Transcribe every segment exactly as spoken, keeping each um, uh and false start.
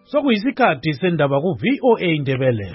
Sokuyisikhathi sendaba ku V O A Ndebele.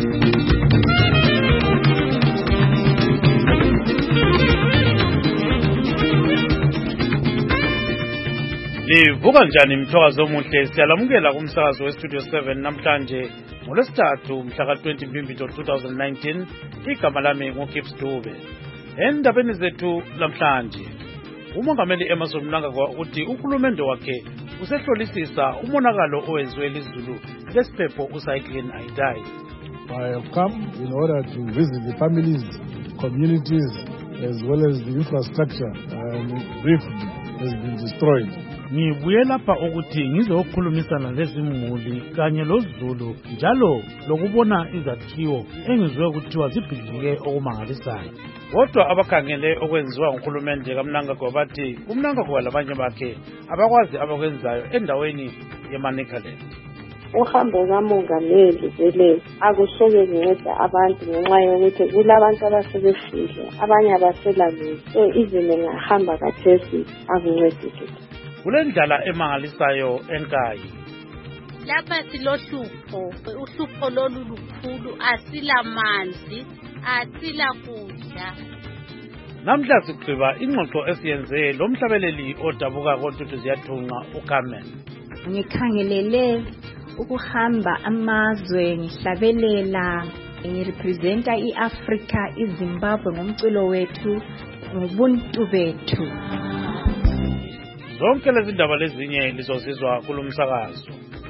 Livuka njani mthokazi omuhle, siyalamukela kumsakazo westudio seven namhlanje ngolwesithathu mhla twenty Mbimbito two thousand nineteen. Igama lami nguKips Dube. Endabeni zethu lamhlanje, umongameli Emmerson Mnangagwa uthi uhulumende wakhe usehlolisisa umonakalo owenziwe lizulu lesiphepho uCyclone Idai. I have come in order to visit the families, communities, as well as the infrastructure um, briefly has been destroyed. Ngibuye lapha ukuthi ngizokhulumisana lezimuli kanye lozulu njalo lokubona izakhiwo engizwe ukuthiwa zibhidlike okumangalisayo. Kodwa abakhangele okwenziwa nguhulumende kaMnangagwa bathi uMnangagwa labanye bakhe abakwazi abakwenzayo endaweni yeManicaland. Uhambo kamongameli vele akusoke ngedwa abantu ngenxa yokuthi kulabantu abasebefile abanye abaselalweni, so izimo ngahamba kathesi akuncedisi. Kulendlala emangalisayo enkayi. Lapha silohlupho, uhlupho lolu lukhulu, asila manzi, asila kudla. Namhla sigqiba ingxoxo esiyenze lo mhlabeleli odabuka kontuthu ziyathunqa uCarmen. Ngikhangelele ukuhamba amazwe ngihlabelela, ngirepresenta iAfrica, iZimbabwe ngomculo wethu, ngobuntu bethu. Zonke lezi ndaba lezinye lizozizwa kulomsakazo.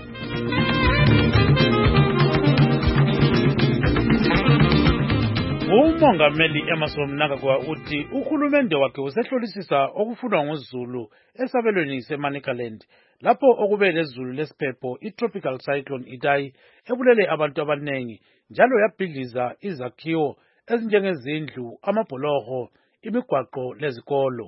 Umongameli Emmerson Mnangagwa uthi uhulumende wakhe usehlolisisa okufunwa ngozulu esabelweni seManicaland lapho okube lezulu lesiphepho itropical cyclone Idai ebulele abantu abanengi njalo yabhidliza izakhiwo ezinjengezindlu, amabholoho, imigwaqo lezikolo.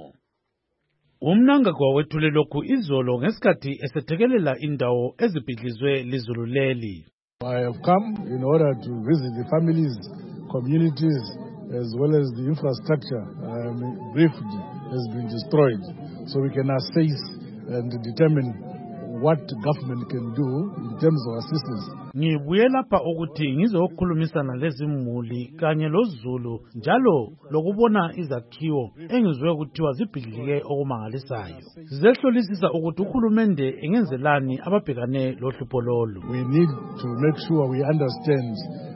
UMnangagwa wethule lokhu izolo ngesikhathi esethekelela indawo ezibhidlizwe lizulu leli. I have come in order to visit the families, communities, as well as the infrastructure um, briefly has been destroyed, so we can assess and determine what government can do in terms of assistance. Ngibuye lapha ukuthi ngizokhulumisana lezimuli kanye lozulu njalo lokubona izakhiwo engizwe ukuthiwa zibhidlike okumangalisayo. Sizehlolisisa ukuthi uhulumende engenzelani ababhekane lohlupho lolu. We need to make sure we understand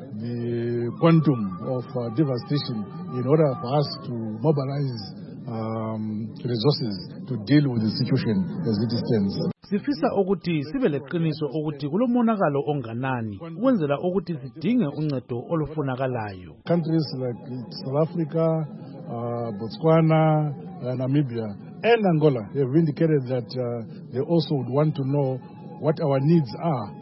the quantum of uh, devastation in order for us to mobilize um, resources to deal with the situation as it stands. Sifisa ukuthi sibe leqiniso ukuthi kulomonakalo onganani ukwenzela ukuthi sidinge uncedo olufunakalayo. Countries like South Africa, uh, Botswana, uh, Namibia and Angola have indicated that uh, they also would want to know what our needs are.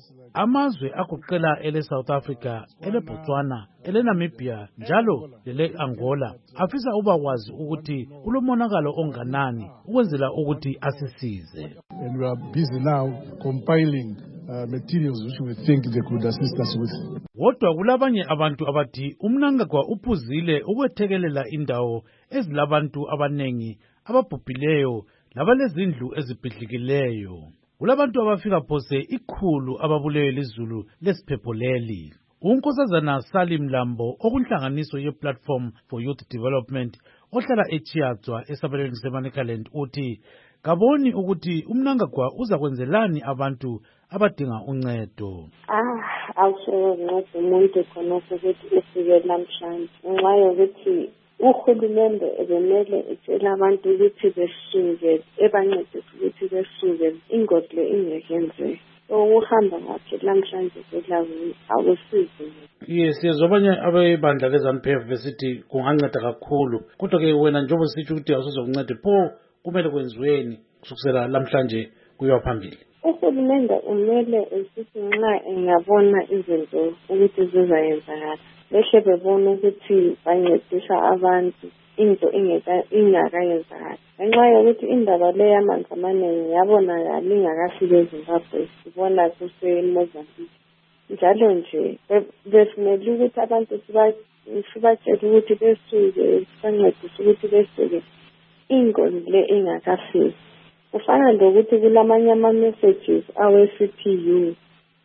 Amazwe akuqela ele South Africa, ele Botswana, ele Namibia njalo lele Angola afisa ubakwazi ukuthi kulomonakalo onganani ukwenzela ukuthi asisize. And we are busy now compiling uh, materials which we think they could assist us with. Kodwa kulabanye abantu abathi uMnangagwa uphuzile ukwethekelela indawo ezilabantu abanengi ababhubhileyo labalezindlu ezibhidlikileyo. Kulabantu abafika phose ikhulu ababulewe lizulu lesiphepho leli. Unkosazana Salim Lambo okunhlanganiso ye-Platform for Youth Development ohlala eChiadzwa esabelweni seManicaland uthi kaboni ukuthi uMnangagwa uzakwenzelani abantu abadinga uncedo. Ah, awusho uncedo umuntu khona ukuthi ufike namhlanje. Ngenxa yokuthi uhulumende ebemele etshela abantu ukuthi besuke, ebancedise ukuthi besuke, ingozi le ingekenzeki. Ukuhamba ngakhe namhlanje kwelawo akusizi. Yes, yezobanye abebandla leZANU-P F besithi kunganceda kakhulu. Kodwa ke wena njengoba sithi ukuthi awusozokunceda, pho kumele kwenziweni kusukela namhlanje kuya phambili? Uhulumende umele esithi nxa engabona izinto ukuthi zizayenzakala, behle bebona ukuthi bancedisa abantu into ingakayenzakala. Ngenxa yokuthi indaba le yamanzi amaningi yabonakala ingakafika eZimbabwe, sibona kuseMozambique. Njalo nje besimele ukuthi abantu sibatshele ukuthi besuke, sibancedise ukuthi besuke, ingozi le ingakafiki. Kufana lokuthi kulamanye ama-messages awe-C P U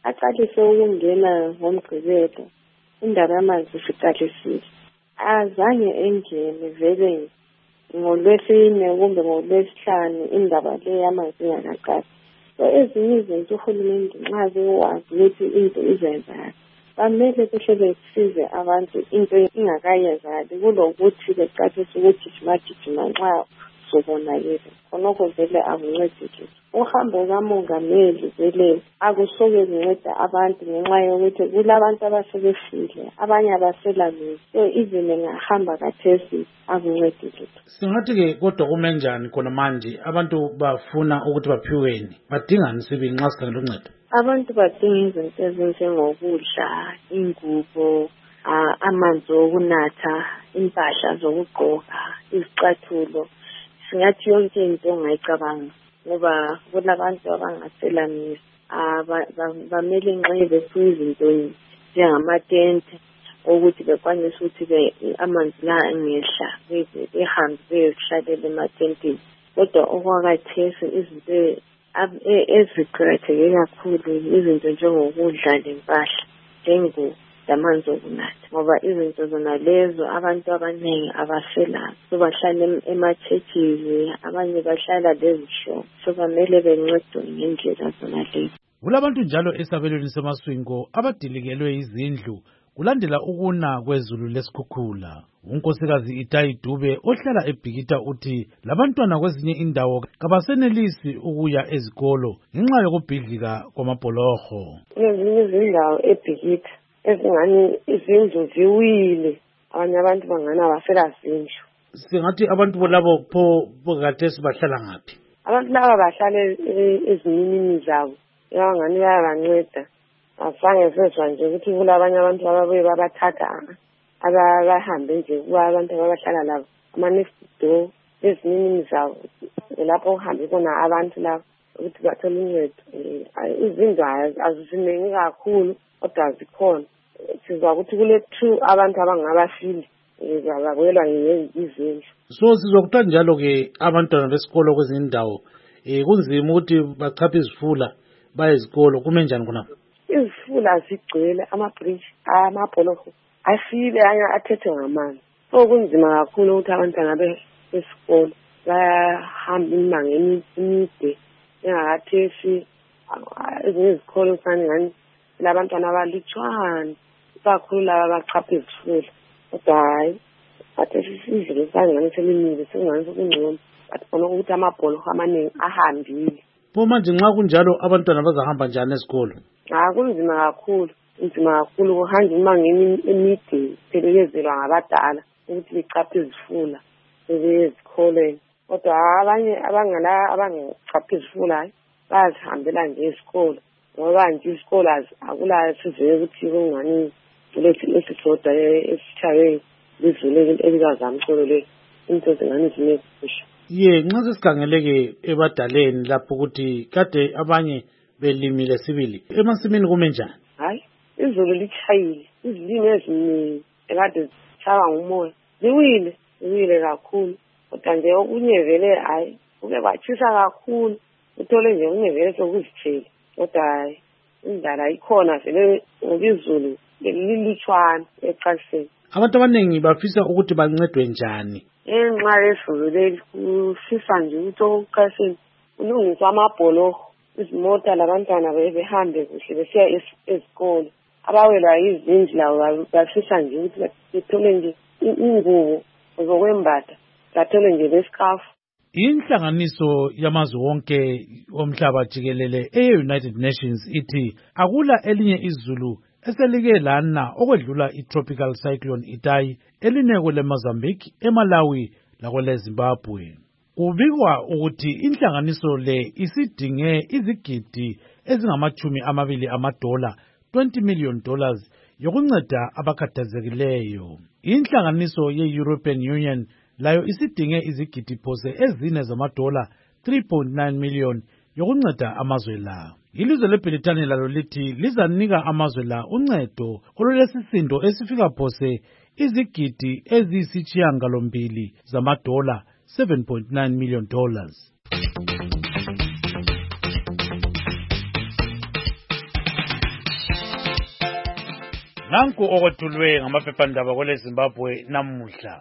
aqalise ukungena ngomgqibelo indaba yamanzi siqalisile. Azange engene vele ngolwesine kumbe ngolwesihlanu indaba le yamanzi ingakaqali. So ezinye izinto uhulumende nxa bewazi ukuthi into izenzakala bamele kuhle besize abantu into ingakayenzakali kulokuthi beqalise ukuthi sigijima nxa sobonakele khonokho vele akuncedile. Uhambo kamongameli vele akusoke kunceda abantu ngenxa yokuthi kulabantu abasebefile abanye abaselamizi. So even engahamba kathesi akuncedile. Singathi-ke kodwa kume njani khona manje abantu bafuna ukuthi baphiweni badingani sibili nxa sikhangela uncedo? Abantu badinga izinto ezinjengokudla, ingubo, amanzi okunatha, impahla zokugqoka, izicathulo. Singathi yonke into ongayicabanga ngoba kulabantu abangaselamizi bamele nxa bephiwe izinto njengamatente ukuthi bekwanise ukuthi amanzi la angehla behambe beyohlalela ematentini. Kodwa okwakathesi izinto eziqakatheke kakhulu izinto njengokudla lempahla njengo lamanzi okunatha ngoba izinto zona lezo abantu abaningi abaselazo. So bahlala emachechizi abanye bahlala lezishopo. So bamele bencedwe ngendlela zona lezo. Kulabantu njalo esabelweni semaswingo abadilikelwe izindlu kulandela ukuna kwezulu lesikhukhula. Unkosikazi Itayi Dube ohlala eBhikita uthi labantwana kwezinye indawo kabasenelisi ukuya ezikolo ngenxa yokubhidlika kwamabholoho. Kwezinye izindawo eBhikita ezingani izindlu ziwile abanye abantu bangana basela zindlu. Singathi abantu bolabo pho pokathesi bahlala ngaphi? Abantu laba bahlala ezininini zabo abangani bayabanceda. Asange sezwa nje ukuthi kulabanye abantu ababuye babathatha abahambe nje kuba abantu abahlala labo ama-next door ezininini zabo lapho uhambe khona abantu labo ukuthi bathole uncedo. Izindlu azizinengi kakhulu kodwa zikhona. Sizwa ukuthi kule two abantu abangabafili babuyelwa yizindlu. So sizwa kuthiwa njalo-ke abantwana besikolo kwezinye indawo kunzima ukuthi bachaphe izifula baye ezikolo. Kume njani khonapho? Izifula zigcwele, amabridge amabholoho afile anye athethwe ngamanzi. So kunzima kakhulu ukuthi abantwana besikolo bayahamba imango emide engakathesi. Ezinye izikolo saningani labantwana abalutshwana kakhulu laba abachapha izifula. Kodwa hayi athesi sizwe saningani selimile sekungani sokungcono bathi khona ukuthi amabholoho amaningi ahambile. Pho manje nxa kunjalo abantwana bazahamba njani esikolo? Ah, kunzima kakhulu, kunzima kakhulu kuhamba imango emide phelekezelwa ngabadala ukuthi becaphe izifula ezikoleni. Kodwa abanye abangala abangachapha izifula bazihambela nje esikolo ngoba nje isikolo akula sizwe ukuthi kungani lethi esisoda esitshaye lizule elikazamcolo le into zingani zinekusho. Ye nxa sesikhangeleke ebadaleni lapho ukuthi kade abanye belimile sibili emasimini kume njani? Hayi izulu litshayile, izilimi eziningi ekade zitshaywa ngumoya ziwile ziwile kakhulu. Kodwa nje okunye vele hayi kuke kwatshisa kakhulu uthole nje okunye vele sokuzithele. Kodwa hayi indlela ikhona vele ngoba izulu lilutshwana eqaliseni. Abantu abaningi bafisa ukuthi bancedwe njani? Enxa yezulu leli kusisa nje ukuthi okuqaliseni kulungiswa amabholoho, izimota labantwana behambe kuhle besiya ezikolo. Abawelwa yizindlu labo bafisa nje ukuthi bethole nje ingubo zokwembatha bathole nje lesikafu. Inhlanganiso yamazwe wonke omhlaba jikelele e-United Nations ithi akula elinye izulu eselike lana okwedlula i-tropical cyclone Itayi elineko leMozambique, eMalawi lakwele Zimbabwe. Kubikwa ukuthi inhlanganiso le isidinge izigidi ezingamachumi amabili amadola, twenty million dollars, yokunceda abakhathazekileyo. Inhlanganiso ye-European Union layo isidinge izigidi phose ezine zamadola, three point nine million, yokunceda amazwe la. Ilizwe leBritani lalo lithi lizanika amazwe la uncedo olulesisindo esifika phose izigidi eziyisishiyagalombili zamadola, seven point nine million dollars. Nanku okwethulwe ngamaphephandaba kwele Zimbabwe namuhla.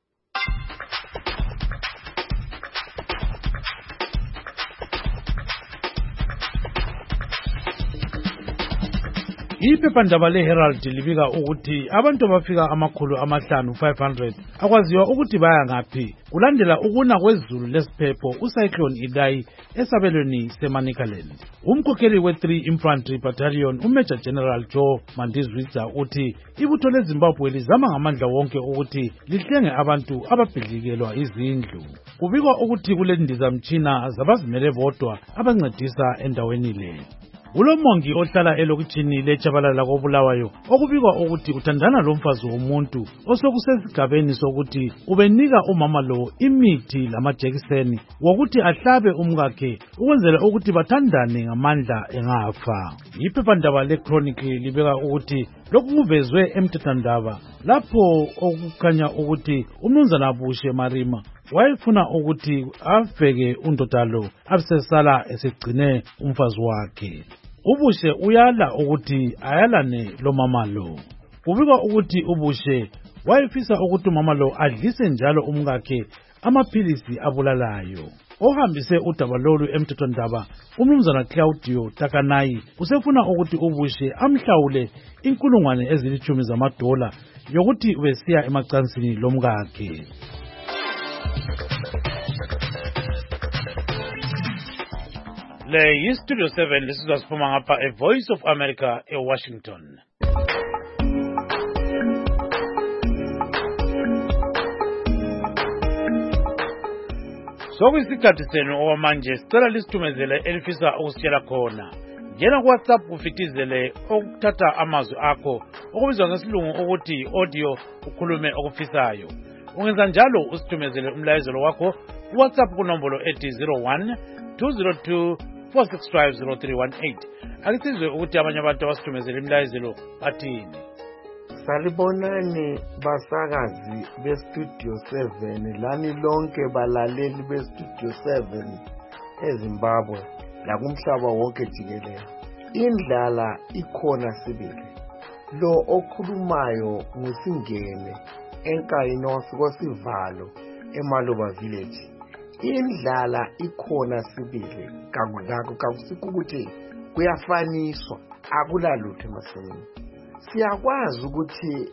Iphephandaba leHerald libika ukuthi abantu abafika amakhulu amahlanu five hundred akwaziwa ukuthi baya ngaphi kulandela ukuna kwezulu lesiphepho ucyclone Idai esabelweni seManicaland. Umkhokheli we three Infantry Battalion uMajor General Joe Mandizwitsa uthi ibutho leZimbabwe lizama ngamandla wonke ukuthi lihlenge abantu ababhidlikelwa izindlu. Kubikwa ukuthi kulendizamtshina zabazimele bodwa abancedisa endaweni le. Ulomongi ohlala elokitshini leChabalala koBulawayo okubikwa ukuthi uthandana lomfazi womuntu osokusesigabeni sokuthi ubenika umama lo imithi lamajekiseni wokuthi ahlabe umkakhe ukwenzela ukuthi bathandane ngamandla engafa. Iphephandaba leChronicle libeka ukuthi lokhu kuvezwe emthethandaba lapho okukhanya ukuthi umnumzana Bushe Marima wayefuna ukuthi afeke undodalo abesesala esigcine umfazi wakhe. Ubushe uyala ukuthi ayalane lo mama lo. Kubikwa ukuthi Ubushe wayefisa ukuthi umama lo adlise njalo umkakhe amaphilisi abulalayo. Ohambise udaba lolu emthethondaba umnumzana Claudio Takanayi usefuna ukuthi Ubushe amhlawule inkulungwane ezilithumi zamadola yokuthi ubesiya emacansini lomkakhe. Le yi Studio seven lesizwa siphuma ngapha e Voice of America e Washington. Sokuyisikhathi senu okwamanje sicela lisithumezele elifisa ukusitshela khona. Ngena ku WhatsApp ufitizele okuthatha amazwi akho okubizwa ngesilungu ukuthi audio ukhulume okufisayo. Ungenza njalo usithumezele umlayezelo wakho ku WhatsApp kunombolo ethi zero one two zero two four six five zero three one eight. Akisizwe ukuthi abanye abantu abasithumezele imlayezelo bathini. Salibonani basakazi be Studio seven lani lonke balaleli be Studio seven eZimbabwe la kumhlaba wonke jikelele. Indlala ikhona sibili. Lo okhulumayo ngusingene enkayino sikosivalo eMaluba village. Indlala ikhona sibili kakudako kakusiko ukuthi kuyafaniswa akulalutho emasimini. Siyakwazi ukuthi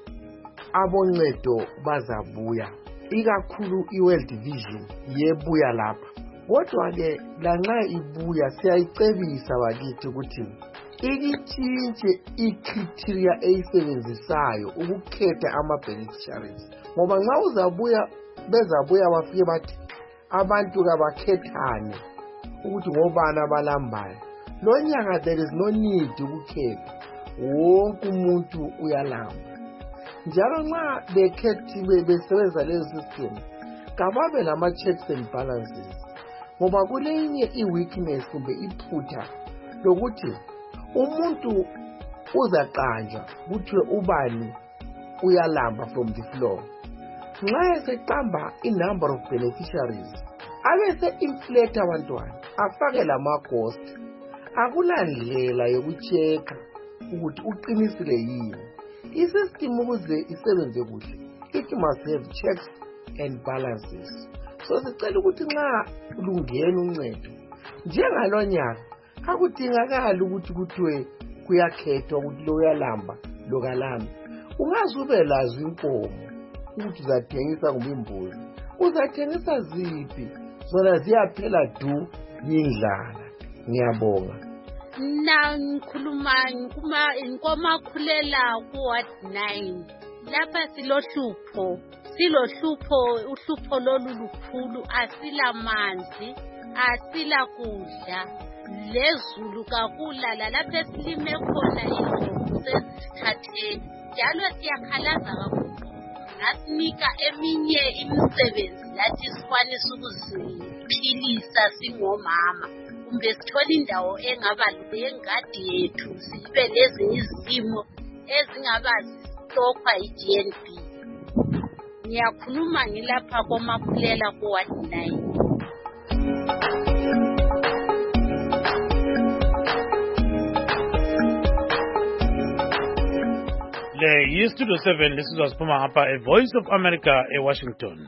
aboncedo bazabuya ikakhulu iWorld Vision yebuya lapha. Kodwa ke lanxa ibuya siyayicebisa bakithi ukuthi ikitshintshe icriteria eyisebenzisayo ukukhetha ama-beneficiaries. Ngoba nxa uzabuya bezabuya bafike bathi abantu kabakhethane ukuthi ngobani abalambayo. Lo nyaka there is no need ukukhetha. Wonke umuntu uyalamba. Njalo nxa bekhethi besebenza lezo system kababe lama checks and balances. Ngoba kulenye i-weakness kumbe iphutha lokuthi umuntu uzaqanjwa kuthiwe ubani uyalamba from the floor. Nxa eseqamba i-number of beneficiaries abese inflate abantwana afake lama-cost, akulandlela yokucheka ukuthi uqinisile yini. I-system ukuze isebenze kuhle it must have checks and balances. So sicela ukuthi nxa lungena uncedo njengalo nyaka akudingakala ukuthi kuthiwe kuyakhethwa ukuthi lo uyalamba lo kalami. Ungazube lazo inkomo ukuthi uzathengisa kumbe imbuzi, uzathengisa ziphi zona ziyaphela du yindlala. Ngiyabonga. Na ngikhuluma kuma inkoma khulela ku ward nine. Lapha silohlupho silohlupho uhlupho lolu lukhulu, asila manzi, asila kudla, lezulu kakulala lapha esilime khona izulu sesithatheni. Njalo siyakhalaza kakhulu. Ngasinika eminye imisebenzi lathi sikwanisa ukuziphilisa singomama. Kumbe sithola indawo engaba lengadi yethu sibe lezinye izimo ezingaba zistokwa i-G N B. Ngiyakhuluma ngilapha komakhulela ku ward nine. Le yi-Studio seven lisizwa siphuma ngapha a Voice of America eWashington.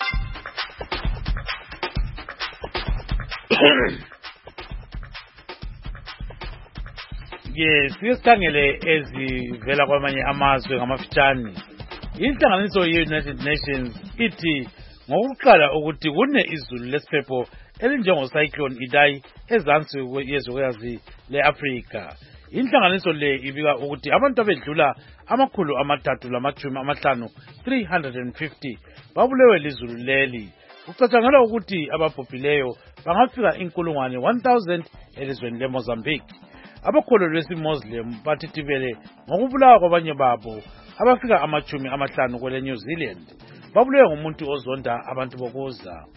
Yes, sikhangele ezivela kwamanye amazwe ngamafitshane. Inhlanganiso ye-United Nations ithi ngokuqala ukuthi kune izulu lesiphepho elinjengo-cyclone Idai ezansi yezwekazi le-Afrika. Inhlanganiso le ibika ukuthi abantu abedlula amakhulu amathathu lamachumi amahlanu three hundred fifty babulewe lizulu leli. Kucatshangelwa ukuthi ababhubhileyo bangafika inkulungwane one thousand elizweni leMozambique. Abakholo lwesi-Muslim bathithibele ngokubulawa kwabanye babo abafika amachumi amahlanu kwele New Zealand. Babulewe ngumuntu ozonda abantu bokuza.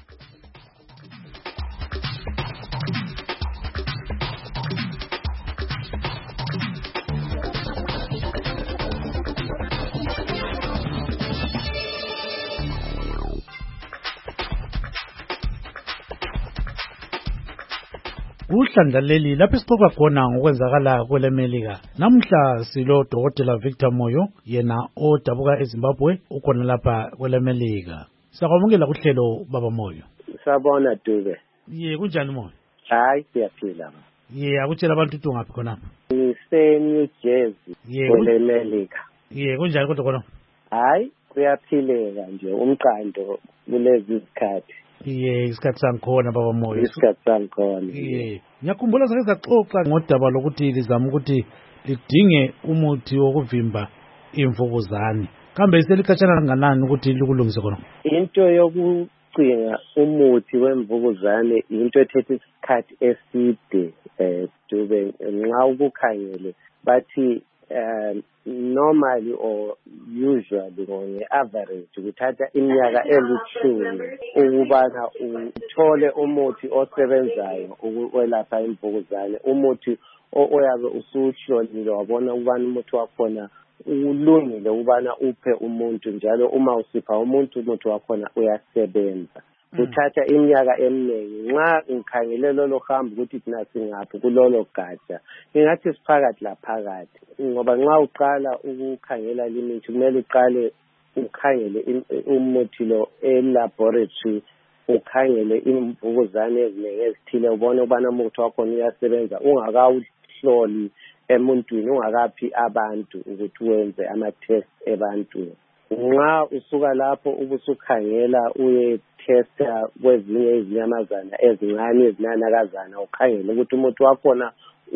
Uhlandla leli lapho sixoxa khona ngokwenzakala kwelemelika. Namhla silo Dokotela Victor Moyo yena odabuka eZimbabwe ukhona lapha kwelemelika. Siyakwamukela kuhlelo Baba Moyo. Sabona Dube. Ye kunjani Moyo? Hayi siyaphila. Ye akutshela abantu ukuthi ungaphi khona. Ngise New Jersey kwelemelika. Ye kunjani kodwa khona? Hayi kuyaphileka nje umqando kulezi izikhathi. Ye isikhathi sangikhona Baba Moyo. Isikhathi sangikhona. Ye ngiyakhumbula sake saxoxa ngodaba lokuthi lizama ukuthi lidinge umuthi wokuvimba imvukuzane. Kambe iselikhatshana kanganani ukuthi likulungise khona? Into yokucinga umuthi wemvukuzane into ethethe isikhathi eside eh Dube nxa ukukhangele bathi uh, normally or usually on average kuthatha iminyaka elishumi ukubana uthole umuthi osebenzayo ukwelapha imvukuzane. Umuthi oyabe usuhlolile wabona ukubana umuthi wakhona ulungile ukubana uphe umuntu, njalo uma usipha umuntu umuthi wakhona uyasebenza. Kuthatha iminyaka eminingi. Nxa ngikhangele lolo hambo ukuthi thina singaphi kulolo gatsha, ngingathi siphakathi laphakathi, ngoba nxa uqala ukukhangela limithi kumele uqale ukhangele umuthi lo elaboratory, ukhangele imvukuzane eziningi ezithile ubone ukubana umuthi wakhona uyasebenza ungakawuhloli emuntwini, ungakaphi abantu ukuthi wenze ama-test ebantwini. Nxa usuka lapho ubusukhangela uye testa kwezinye izinyamazana ezincane ezinanakazana ukhangele ukuthi umuthi wakhona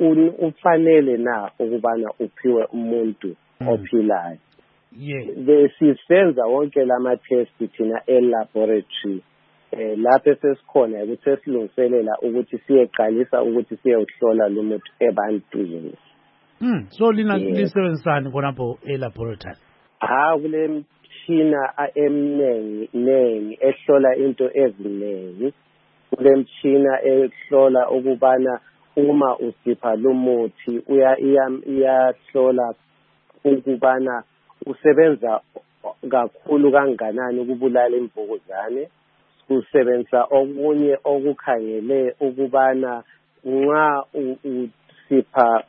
ufanele na ukubana uphiwe umuntu ophilayo. Yeah. Sisenza wonke lama test thina elaboratory. Eh lapho sesikhona ukuthi sesilungiselela ukuthi siyeqalisa ukuthi siyehlola lo muthi ebantwini. Mm, so lina lisebenzisani khonapho elaboratory? Ah kule mtshina eminengi nengi ehlola into ezinengi. Kule mtshina ehlola ukubana uma usipha lo muthi uya iyahlola ukubana usebenza kakhulu kanganani ukubulala imvukuzane. Kusebenza okunye okukhangele ukubana nxa usipha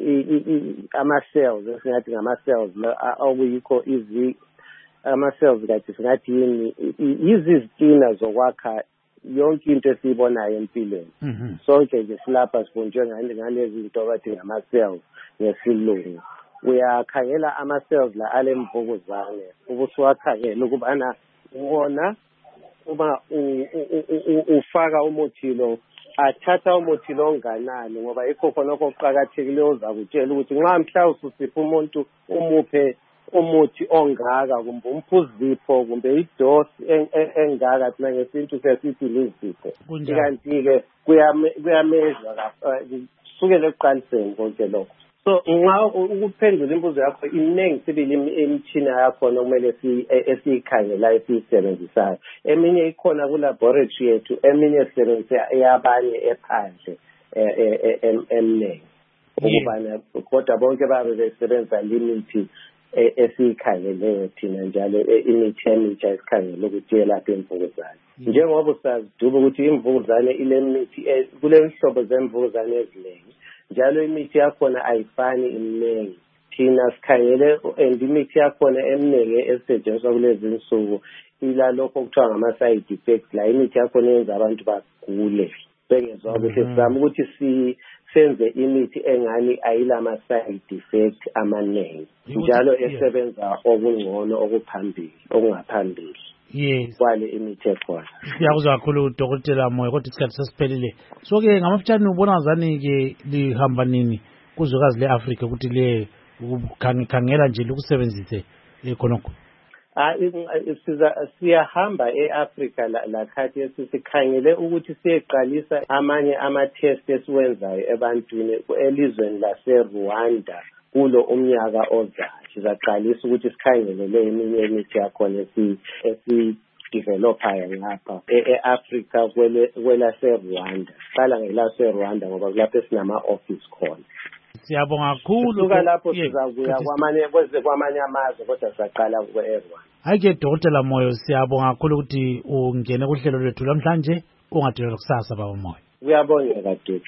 ama-cells esingathi ngama-cells okuyikho izi ama-cells kathi singathi yini izizitina zokwakha yonke into esiyibonayo empilweni. Sonke nje silapha sibunjwe ngalezi zinto bathi ngama-cells ngesilungu. Uyakhangela ama-cells la alemvukuzane ubusuwakhangela ukubana wona uma ufaka umuthi lo athatha umuthi lo nganani, ngoba yikho khona okuqhakathekile ozakutshela ukuthi nxa mhla ususipha umuntu umuphe umuthi ongaka kumbe umphuzipho kumbe idosi engaka thina ngesintu sesithi lizipho. Kanti ke kuyamezwa kusukela ekuqaliseni konke lokho. So nxa ukuphendula imbuzo yakho iningi sibili imitshina yakhona kumele esiyikhangela esiyisebenzisayo. Eminye ikhona kulaboratory yethu, eminye sisebenzisa eyabanye ephandle eminengi ukubana kodwa bonke babe besebenza limithi esiyikhangeleyo thina njalo imithi emitsha esikhangele ukuthi yelaphe imvukuzane. Njengoba usazi Dube ukuthi imvukuzane ilemithi kule nhlobo zemvukuzane eziningi, njalo imithi yakhona ayifani iminengi. thina sikhangele and imithi yakhona eminingi esetshenziswa kulezi insuku ila lokho kuthiwa ngama-side effects la imithi yakhona yenza abantu bagule bengezwa kuhle sizama ukuthi si senze imithi engani ayilama-side effect amaningi njalo esebenza okungcono okuphambili okungaphambili yes kwale imithi ekhona. Siyakuzwa kakhulu Dokotela Moyo kodwa isikhathi sesiphelile. So-ke ngamafutshane ubona zani-ke lihamba nini kuzwekazi le-Afrika ukuthi le khangela nje likusebenzise khonokho? Ah, siyahamba e-Afrika lakhathi sikhangele ukuthi siyeqalisa amanye ama-test esiwenzayo ebantwini elizweni lase-Rwanda kulo umnyaka ozayo. Sizaqalisa ukuthi sikhangele le eminye imithi yakhona esidevelophayo ngapha e-Afrika kwelase-Rwanda. Siqala ngelase-Rwanda ngoba kulapho esinama-office khona. Siyabonga kakhulu. Kusuka lapho sizakuya kwamanye kweze kwamanye amazwe kodwa saqala kwe-Rwanda. Hayike Dokotela Moyo, siyabonga kakhulu ukuthi ungene kuhlelo lwethu namhlanje, ungadilwa kusasa baba Moyo. Kuyabongeka Dudu.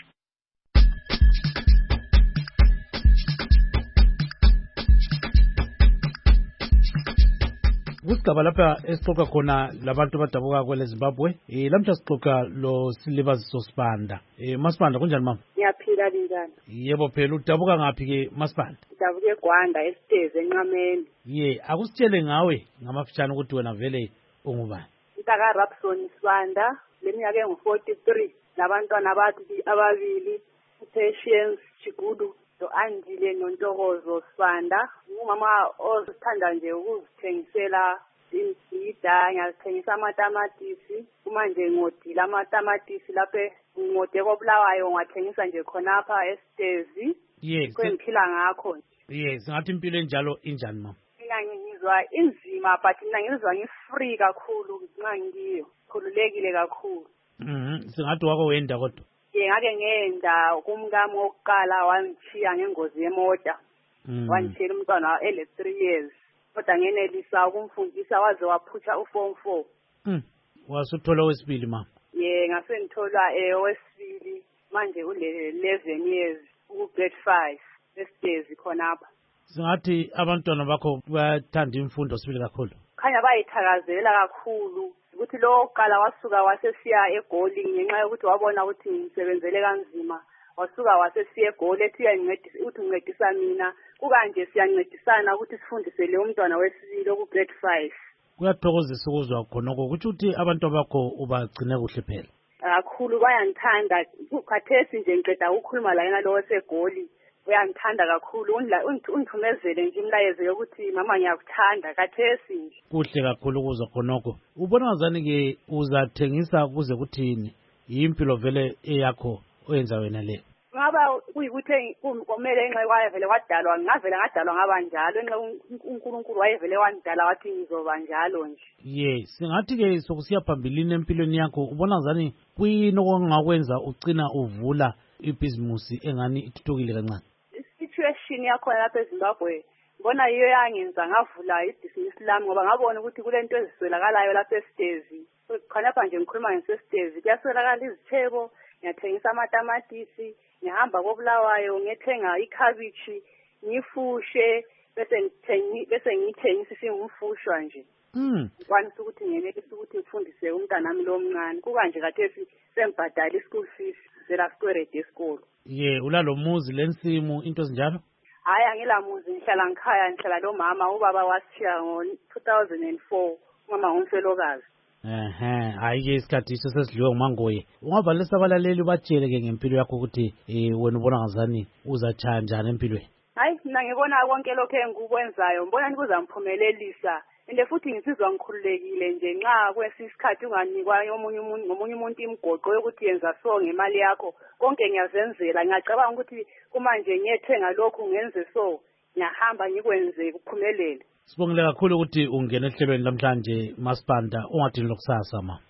Kusigaba lapha esixoxa khona labantu abadabuka kwele Zimbabwe, eh lamhla sixoxa lo Silibaziso Sibanda. Eh Masibanda kunjani mama? Ngiyaphila linjani? Yebo phela udabuka ngapi ke Masibanda? Udabuka eGwanda esiteze eNqameni. Ye, akusitshele ngawe ngamafutshane ukuthi wena vele ungubani? Mtaka Rapson Sibanda, leminyaka engu forty-three, labantwana abathi ababili, uPatience Chigudu lo Andile noNtokozo Sibanda. Umama osithanda nje ukuzithengisela imbhida, ngiyazithengisa amatamatisi, manje ngodila amatamatisi lapha ngode koBulawayo ngathengisa nje khonapha esitezi. Yes. Kwengiphila ngakho nje. Yes, ngathi impilo enjalo injani mama? Mina ngizwa inzima but mina ngizwa ngifree kakhulu nxa ngiyo. Khululekile kakhulu. Mhm, singathi wako wenda kodwa. Ye ngake ngenda kumkami wokuqala wangithiya ngengozi yemota. Wangithela umntwana ele three years. Kodwa ngenelisa ukumfundisa waze waphutha u form four. Mhm. Wasuthola wesibili mama? Ye ngase ngithola eh wesibili manje ule eleven years ku grade five esitezi khonapha. Singathi abantwana bakho bayathanda imfundo sibili kakhulu. Khanya bayithakazela kakhulu ukuthi lo qala wasuka wasesiya eGoli ngenxa yokuthi wabona ukuthi ngisebenzele kanzima. Wasuka wasesiya eGoli ethi uyancedisa uthi uncedisa mina kukanje siyancedisana ukuthi sifundise le umntwana wesibili ku grade five. Kuyathokozisa ukuzwa khonoko ukuthi uthi abantu bakho ubagcine kuhle phela. Kakhulu bayangithanda ukhathesi nje ngiqeda ukukhuluma la yena lo waseGoli. Uyangithanda kakhulu ungithumezele nje imlayezo yokuthi mama ngiyakuthanda kathesi nje. Kuhle kakhulu ukuzwa khonoko. Ubona ngazani ke uzathengisa kuze kuthini? Impilo vele eyakho oyenza wena le. Ngaba kuyikuthi kumele enxa kwaye vele kwadalwa ngavela ngadalwa ngaba njalo enxa uNkulunkulu wayevele wandala wathi ngizoba njalo nje. Yes, singathi ke sokusiya phambilini empilweni yakho ubona ngazani kuyini okungakwenza ugcina uvula ibhizimusi engani ithuthukile kancane? Situation yakho lapha eZimbabwe ngibona yiyo yangenza ngavula ibhizinisi lami ngoba ngabona ukuthi kulento eziswelakalayo lapha esitezi. Khonapha nje ngikhuluma ngesitezi kuyaswelakala izithebo, ngiyathengisa amatamatisi, ngihamba koBulawayo ngithenga ikhabichi, ngifushe bese ngithengi bese ngithengisa singumfushwa nje. Mm. Kwanisa ukuthi ngenelisa ukuthi ngifundise umntana nami lo mncane. Kukanje kathesi sembhadala ischool fees zela squarede esikolo. Ye, ulalo muzi lensimu into ezinjalo? Hayi angilamuzi ngihlala ngikhaya ngihlala lo mama ubaba washiya ngo two thousand four mama ngumfelokazi. Ehhe, hayi ke isikhathi sesidliwe ngumangoye. Ungavalisa abalaleli batshele ke ngempilo yakho ukuthi eh wena ubona ngazani uzachaya njani empilweni? Hayi mina ngibona konke lokho engikwenzayo ngibona nikuzamphumelelisha. Ende futhi ngisizwa ngikhululekile nje nxa kwesisikhathi unganikwa omunye umuntu ngomunye umuntu imigoqo yokuthi yenza so ngemali yakho konke ngiyazenzela ngiyacabanga ukuthi kumanje ngiyethenga lokhu ngenze so ngiyahamba ngikwenze kuphumelele. Sibongile kakhulu ukuthi ungena ehlelweni namhlanje Masibanda ungadini lokusasa ma.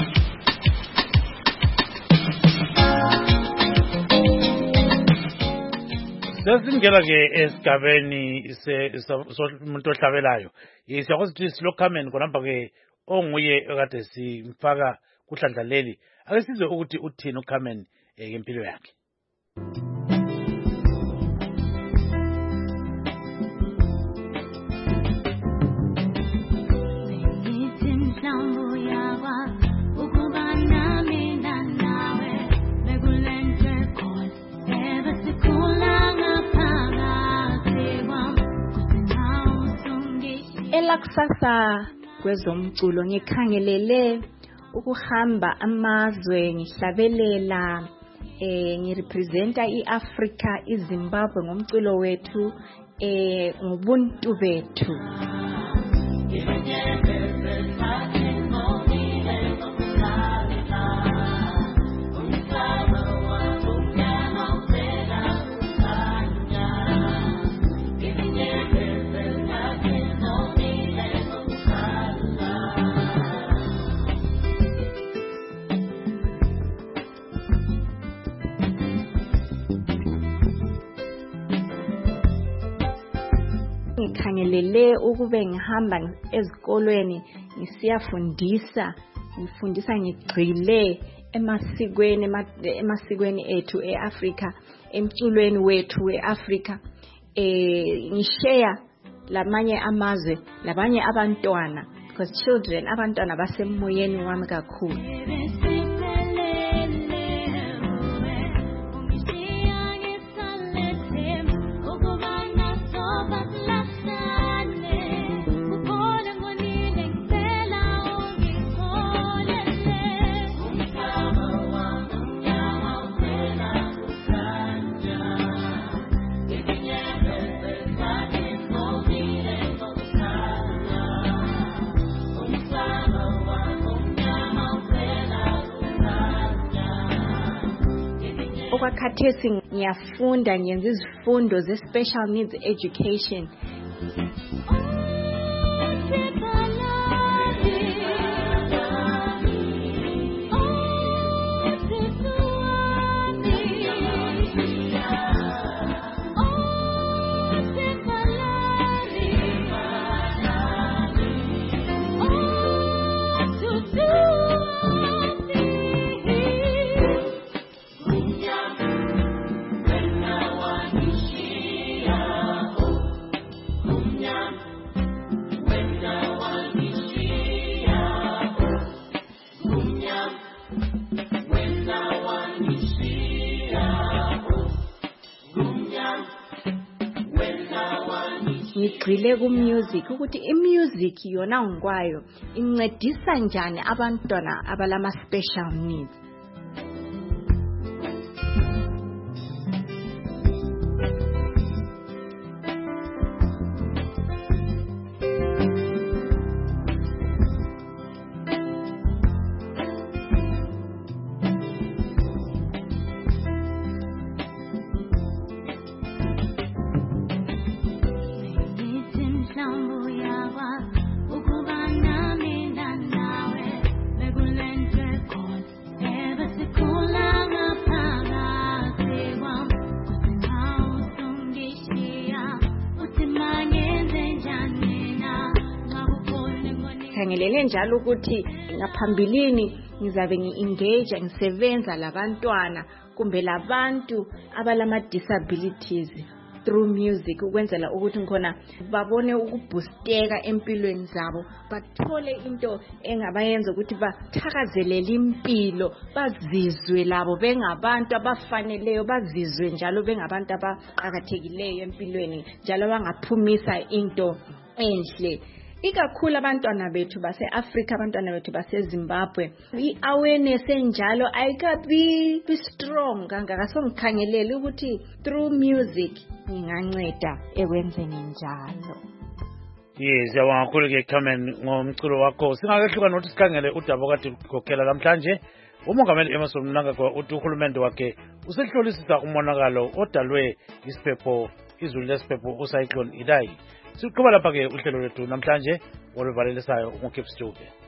Sesingena ke esigabeni somuntu ohlabelayo. Siyakwazi ukuthi silokhamen konamba ke onguye okade simfaka kuhlandla leli. Ake sizwe ukuthi uthini ukhamen ngempilo yakhe. Kusukela kusasa kwezomculo ngikhangelele ukuhamba amazwe ngihlabelela eh ngirepresenta iAfrica iZimbabwe ngomculo wethu eh ngobuntu bethu. Ngikhangelele ukube ngihamba ezikolweni ngisiyafundisa ngifundisa ngigcile emasikweni emasikweni ethu eAfrica emculweni wethu eAfrica eh ngishare lamanye amazwe labanye abantwana because children abantwana basemoyeni wami kakhulu. Okwakhathesi ngiyafunda ngenza izifundo ze special needs education. Ngigxile ku music ukuthi I music yona ngikwayo incedisa njani abantwana abalama special needs. Ngifanelele njalo ukuthi ngaphambilini ngizabe ngiengage ngisebenza labantwana kumbe labantu abalama disabilities through music ukwenzela ukuthi ngikhona babone ukuboosteka empilweni zabo bathole into engabayenza ukuthi bathakazelele impilo bazizwe labo bengabantu abafaneleyo bazizwe njalo bengabantu abaqhakathekileyo empilweni njalo bangaphumisa into enhle. Ikakhulu abantwana bethu base-Africa abantwana bethu base-Zimbabwe i-awareness enjalo ayikabi strong kangaka so ngikhangelele ukuthi through music nginganceda ekwenzeni njalo. Yes, yabonga kakhulu ke Carmen ngomculo wakho. Singakehluka nokuthi sikhangele udaba okade gokhela namhlanje. Umongameli Emmerson Mnangagwa uthi uhulumende wakhe usehlolisisa umonakalo odalwe isiphepho izulu lesiphepho ucyclone Idai. Siqhubeka lapha ke uhlelo lwethu namhlanje oluvalelisayo uMkhips Dube.